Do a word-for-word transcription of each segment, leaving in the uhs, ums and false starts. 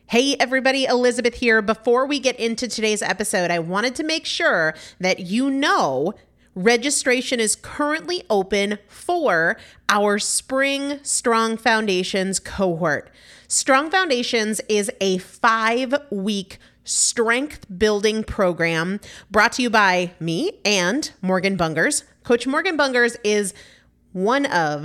Hey everybody, Elizabeth here. Before we get into today's episode, I wanted to make sure that you know registration is currently open for our Spring Strong Foundations cohort. Strong Foundations is a five-week strength building program brought to you by me and Morgan Bungers. Coach Morgan Bungers is one of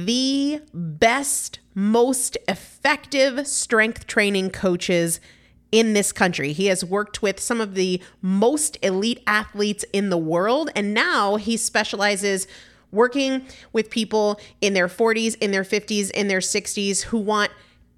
the best, most effective strength training coaches in this country. He has worked with some of the most elite athletes in the world, and now he specializes working with people in their forties, in their fifties, in their sixties who want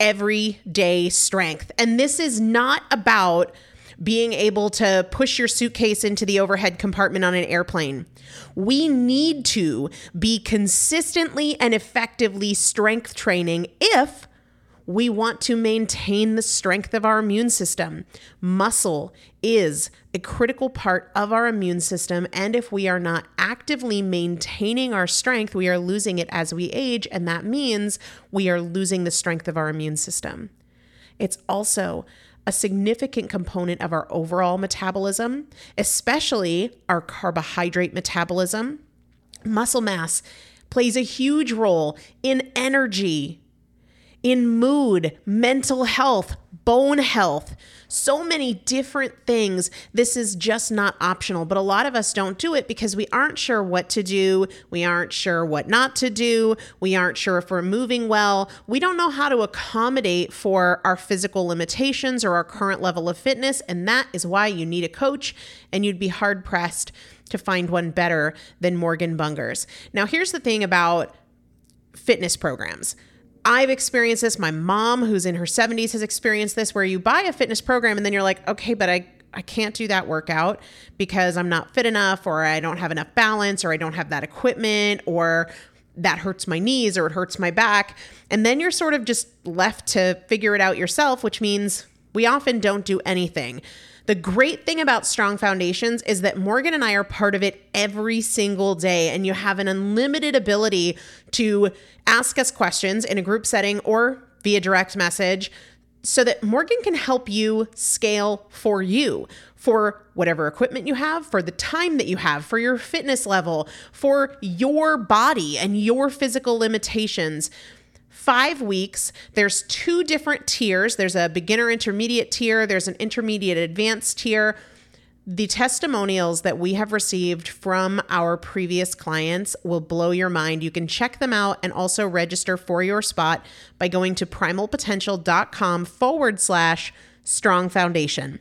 everyday strength. And this is not about being able to push your suitcase into the overhead compartment on an airplane. We need to be consistently and effectively strength training if we want to maintain the strength of our immune system. Muscle is a critical part of our immune system, and if we are not actively maintaining our strength, we are losing it as we age, and that means we are losing the strength of our immune system. It's also a significant component of our overall metabolism, especially our carbohydrate metabolism. Muscle mass plays a huge role in energy, in mood, mental health, bone health, so many different things. This is just not optional, but a lot of us don't do it because we aren't sure what to do. We aren't sure what not to do. We aren't sure if we're moving well. We don't know how to accommodate for our physical limitations or our current level of fitness, and that is why you need a coach, and you'd be hard-pressed to find one better than Morgan Bungers. Now, here's the thing about fitness programs. I've experienced this. My mom, who's in her seventies, has experienced this, where you buy a fitness program and then you're like, okay, but I, I can't do that workout because I'm not fit enough, or I don't have enough balance, or I don't have that equipment, or that hurts my knees, or it hurts my back. And then you're sort of just left to figure it out yourself, which means we often don't do anything. The great thing about Strong Foundations is that Morgan and I are part of it every single day, and you have an unlimited ability to ask us questions in a group setting or via direct message so that Morgan can help you scale for you, for whatever equipment you have, for the time that you have, for your fitness level, for your body and your physical limitations. Five weeks, there's two different tiers. There's a beginner intermediate tier. There's an intermediate advanced tier. The testimonials that we have received from our previous clients will blow your mind. You can check them out and also register for your spot by going to primalpotential.com forward slash strong foundation.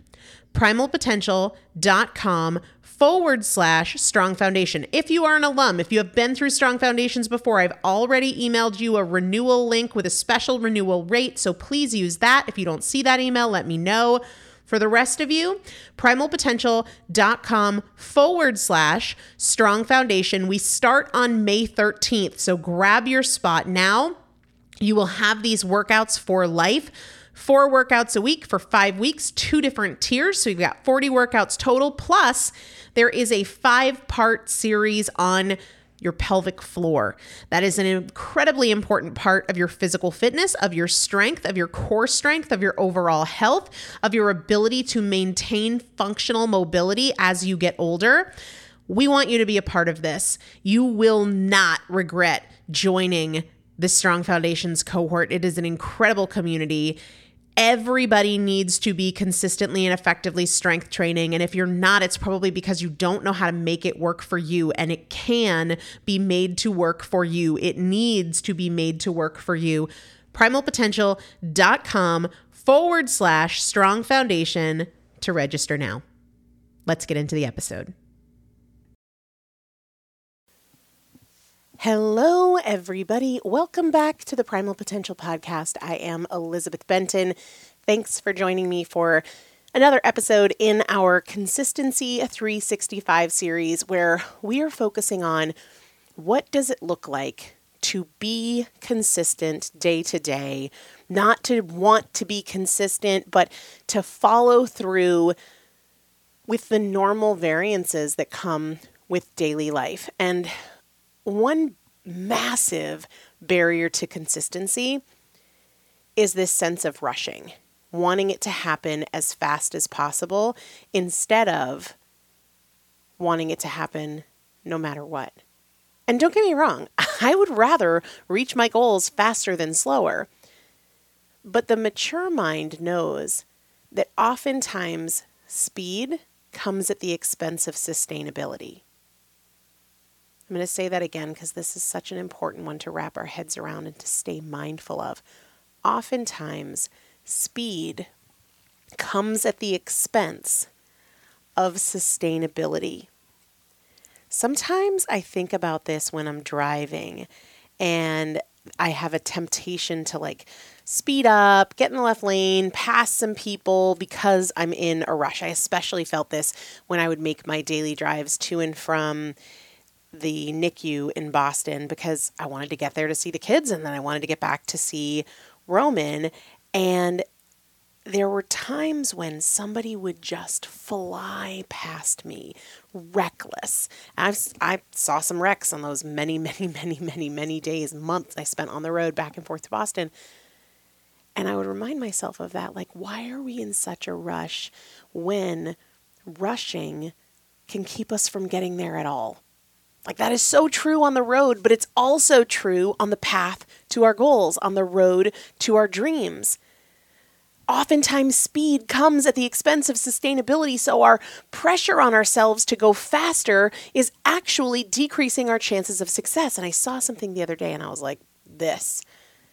primalpotential.com forward slash strong foundation. If you are an alum, if you have been through Strong Foundations before, I've already emailed you a renewal link with a special renewal rate. So please use that. If you don't see that email, let me know. For the rest of you, primalpotential.com forward slash strong foundation. We start on May thirteenth. So grab your spot now. You will have these workouts for life. Four workouts a week for five weeks, two different tiers. So you've got forty workouts total. Plus, there is a five-part series on your pelvic floor. That is an incredibly important part of your physical fitness, of your strength, of your core strength, of your overall health, of your ability to maintain functional mobility as you get older. We want you to be a part of this. You will not regret joining the Strong Foundations cohort. It is an incredible community. Everybody needs to be consistently and effectively strength training. And if you're not, it's probably because you don't know how to make it work for you. And it can be made to work for you. It needs to be made to work for you. primalpotential.com forward slash strong foundation to register now. Let's get into the episode. Hello, everybody. Welcome back to the Primal Potential Podcast. I am Elizabeth Benton. Thanks for joining me for another episode in our Consistency three sixty-five series, where we are focusing on what does it look like to be consistent day to day, not to want to be consistent, but to follow through with the normal variances that come with daily life. And one massive barrier to consistency is this sense of rushing. wanting it to happen as fast as possible instead of wanting it to happen no matter what. And don't get me wrong, I would rather reach my goals faster than slower. But the mature mind knows that oftentimes speed comes at the expense of sustainability. I'm going to say that again because this is such an important one to wrap our heads around and to stay mindful of. Oftentimes, speed comes at the expense of sustainability. Sometimes I think about this when I'm driving and I have a temptation to like speed up, get in the left lane, pass some people because I'm in a rush. I especially felt this when I would make my daily drives to and from the N I C U in Boston because I wanted to get there to see the kids and then I wanted to get back to see Roman. And there were times when somebody would just fly past me, reckless. I've, I saw some wrecks on those many, many, many, many, many days, months I spent on the road back and forth to Boston. And I would remind myself of that, like, why are we in such a rush when rushing can keep us from getting there at all? Like, that is so true on the road, but it's also true on the path to our goals, on the road to our dreams. Oftentimes, speed comes at the expense of sustainability, so our pressure on ourselves to go faster is actually decreasing our chances of success. And I saw something the other day, and I was like, this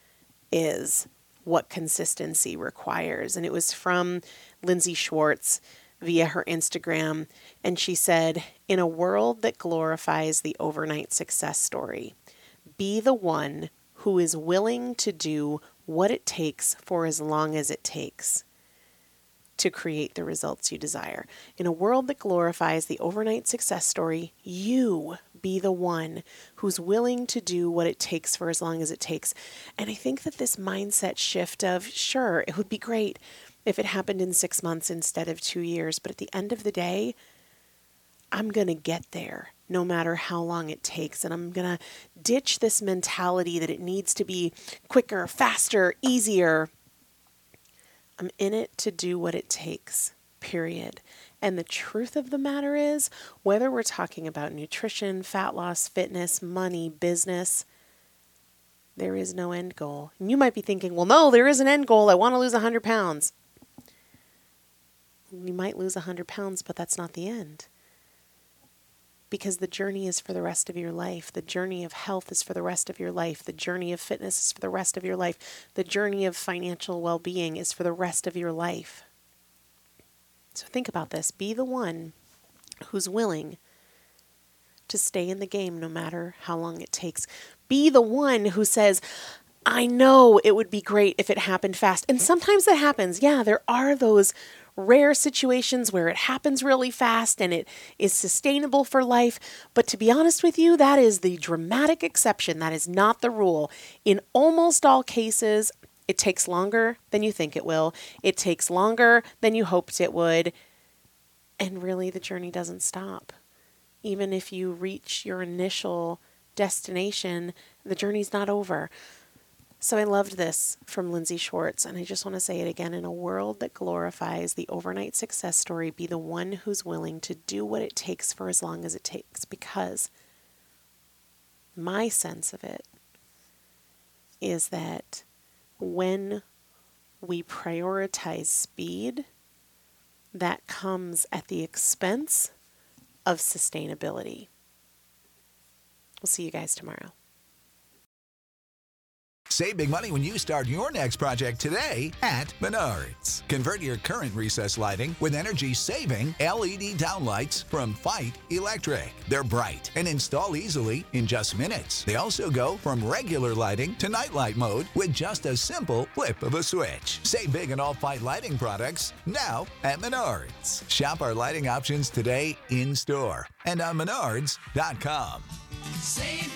is what consistency requires. And it was from Lindsay Schwartz via her Instagram. And she said, in a world that glorifies the overnight success story, be the one who is willing to do what it takes for as long as it takes to create the results you desire. In a world that glorifies the overnight success story, you be the one who's willing to do what it takes for as long as it takes. And I think that this mindset shift of, sure, it would be great if it happened in six months instead of two years, but at the end of the day, I'm going to get there no matter how long it takes. And I'm going to ditch this mentality that it needs to be quicker, faster, easier. I'm in it to do what it takes, period. And the truth of the matter is, whether we're talking about nutrition, fat loss, fitness, money, business, there is no end goal. And you might be thinking, well, no, there is an end goal. I want to lose one hundred pounds. You might lose one hundred pounds, but that's not the end. Because the journey is for the rest of your life. The journey of health is for the rest of your life. The journey of fitness is for the rest of your life. The journey of financial well-being is for the rest of your life. So think about this. Be the one who's willing to stay in the game no matter how long it takes. Be the one who says, I know it would be great if it happened fast. And sometimes that happens. Yeah, there are those rare situations where it happens really fast and it is sustainable for life. But to be honest with you, that is the dramatic exception. That is not the rule. In almost all cases, it takes longer than you think it will. It takes longer than you hoped it would. And really, the journey doesn't stop. Even if you reach your initial destination, the journey's not over. So I loved this from Lindsay Schwartz, and I just want to say it again. In a world that glorifies the overnight success story, be the one who's willing to do what it takes for as long as it takes, because my sense of it is that when we prioritize speed, that comes at the expense of sustainability. We'll see you guys tomorrow. Save big money when you start your next project today at Menards. Convert your current recessed lighting with energy-saving L E D downlights from Fight Electric. They're bright and install easily in just minutes. They also go from regular lighting to nightlight mode with just a simple flip of a switch. Save big on all Fight lighting products now at Menards. Shop our lighting options today in-store and on menards dot com. Save